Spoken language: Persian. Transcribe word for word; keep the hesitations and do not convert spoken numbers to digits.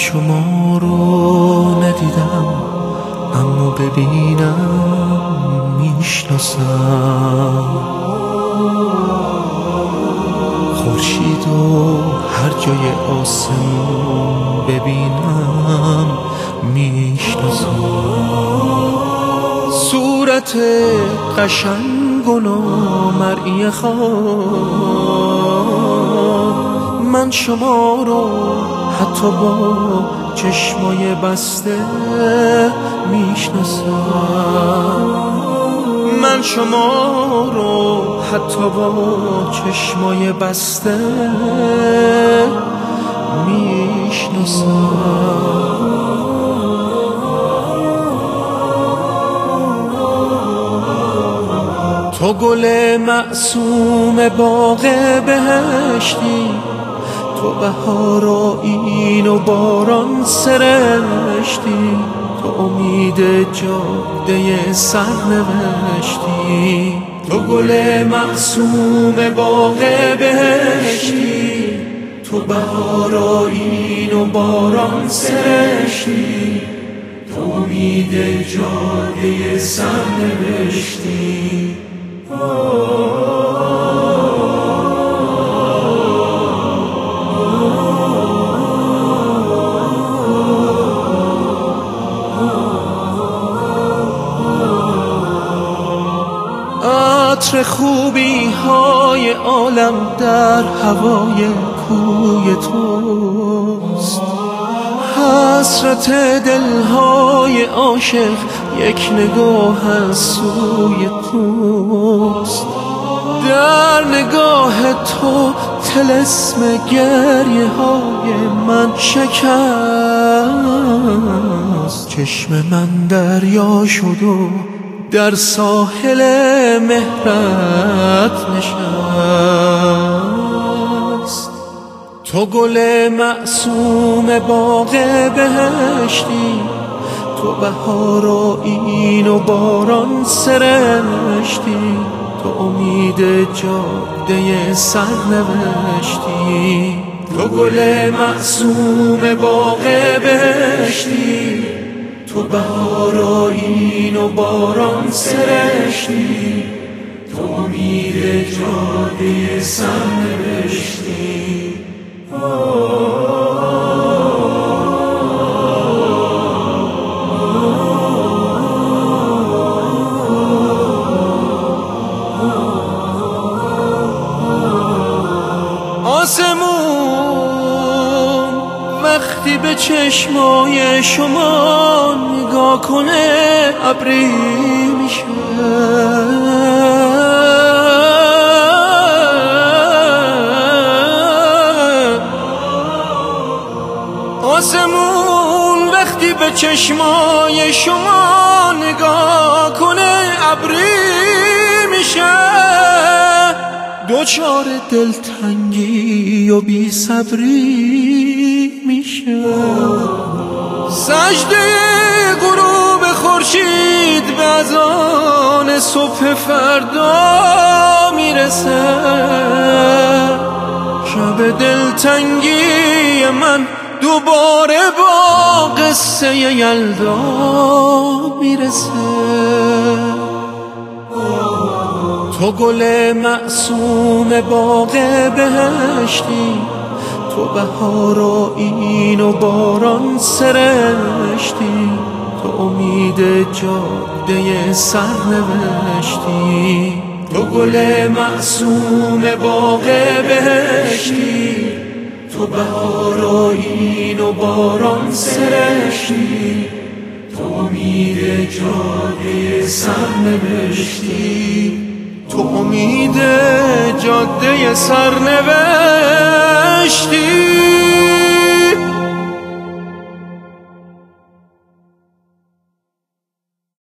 شما رو ندیدم، اما ببینم میشناسم. خورشید و هر جای آسمون ببینم میشناسم. صورت قشنگ و نامرئی خواب، من شما رو حتی با چشمای بسته میشناسم. من شما رو حتی با چشمای بسته میشناسم. تو گل معصوم باغ بهشتی، تو بهار و این و باران سرشتی، تو امید جاده سرنوشتی. تو گل معصوم باغ بهشتی، تو بهار و این و باران سرشتی، تو امید جاده سرنوشتی. عطر خوبی های عالم در هوای کوی توست، حسرت دلهای عاشق یک نگاه از سوی توست. در نگاه تو طلسم گریه های من شکست. چشم من دریا شد و در ساحل مهرت نشست. تو گل معصوم باغ بهشتی، تو بهار و این و باران سرشتی، تو امید جاده سرنوشتی. تو گل معصوم باغ بهشتی، تو بهار و این و باران سرشتی، تو امید جاده سرنوشتی. آسمون وقتی به چشمای شما نگاه کنه ابری میشه. آسمون وقتی به چشمای شما نگاه کنه ابری میشه. دوچار دلتنگی و بی صبری میشه. سجده غروب خورشید به اذان صبح فردا میرسه. شب دلتنگی من دوباره با قصه یلدا میرسه. تو گل معصوم باغ بهشتی، تو بهار و این و باران سرشتی، تو امید جاده سرنوشتی. تو گل معصوم باغ بهشتی، تو بهار و این و باران سرشتی، تو امید جاده سرنوشتی. تو امید جاده سرنوشتی.